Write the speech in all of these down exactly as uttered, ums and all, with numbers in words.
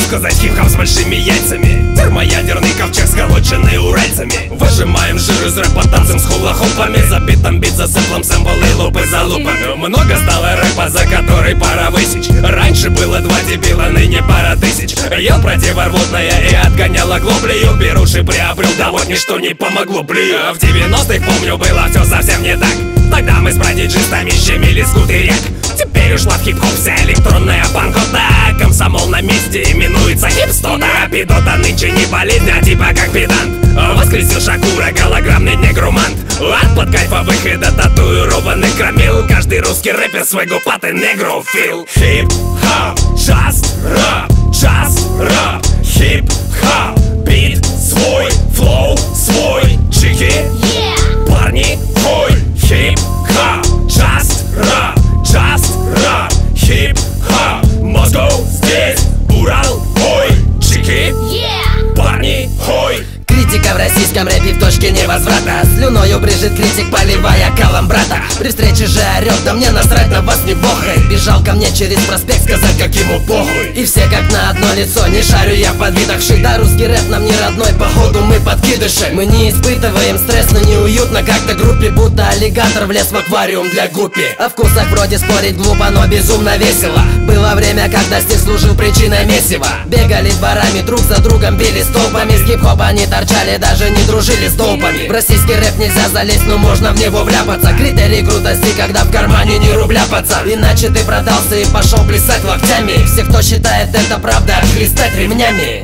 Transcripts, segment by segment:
сказать, хип-хоп с большими яйцами. Термоядерный ковчег, сколоченный уральцами. Выжимаем жир из рэпа танцем с хула-хопами. За битом бит, за сэплом сэмплы и лупы за лупами. Много стало рэпа, за который пора высечь. Раньше было два дебила, ныне пара тысяч. Ел противорвотное и отгонял оглобли. Ел беруши, приобрел, да вот ничто не помогло, блин. В девяностых, помню, было все совсем не так. Тогда мы с продиджистами щемили скутеряк. Теперь ушла в хип-хоп вся электронная панкота. Комсомол на месте именуется хипстота. Пидота нынче не болезнь, а типа как педант. Воскресил Шакура, голограммный негрумант. От под кайфовых и до татуированных громил. Каждый русский рэпер свойгу паты негрофил. Хип-хоп, just rap, just rap. Хип-хоп, бит свой, флоу свой. Чики, yeah. Парни, хой. Хип-хоп, just rap, just rap. Хип-хоп, Москва здесь, Урал, ой. Чики, yeah. Парни, хой. Критика в российском рэпе в точке невозврата. Слюною брежет критик, поливая калом брата. При встрече же орёт, да мне насрать на вас не бохай. Бежал ко мне через проспект сказать, как ему похуй. И все как на одно лицо, не шарю я в подвидах ши. Да русский рэп нам не родной, походу мы подкидыши. Мы не испытываем стресс, но неуютно как-то группе. Будто аллигатор влез в аквариум для гуппи. О вкусах вроде спорить глупо, но безумно весело. Было время, когда стих служил причиной месива. Бегали дворами, друг за другом били столбами. С хип-хопа не торчали, даже не дружили с толпами. В российский рэп нельзя залезть, но можно в него вляпаться. Критерий крутости, когда в кармане не рубля, пацан. Иначе ты продался и пошел плясать локтями. Все, кто считает это правда, хлестать ремнями.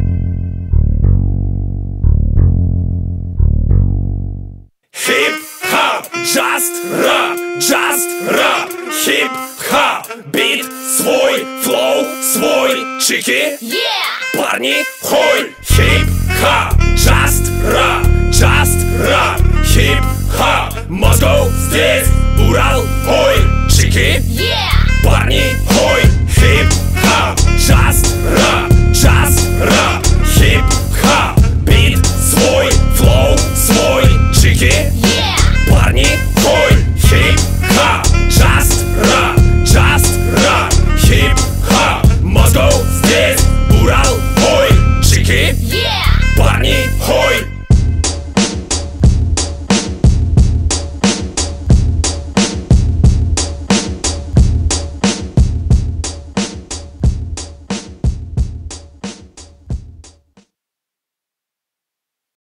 Хип-хоп, just rap, just rap. Хип-хоп, бит свой, флоу свой. Чики, yeah. Парни, хой. Хип-хоп, just rap, just rap. Хип-хоп, Москва здесь, Урал, ой. Чики, yeah. Парни, хой. Хип-хоп, just rap, just rap. Хип-хоп, бит свой, флоу свой. Чики, yeah. Парни, хой. Хип-хоп, just rap, just rap. Хип-хоп, Москва здесь, Урал, ой. Чики, yeah. Парни, хой.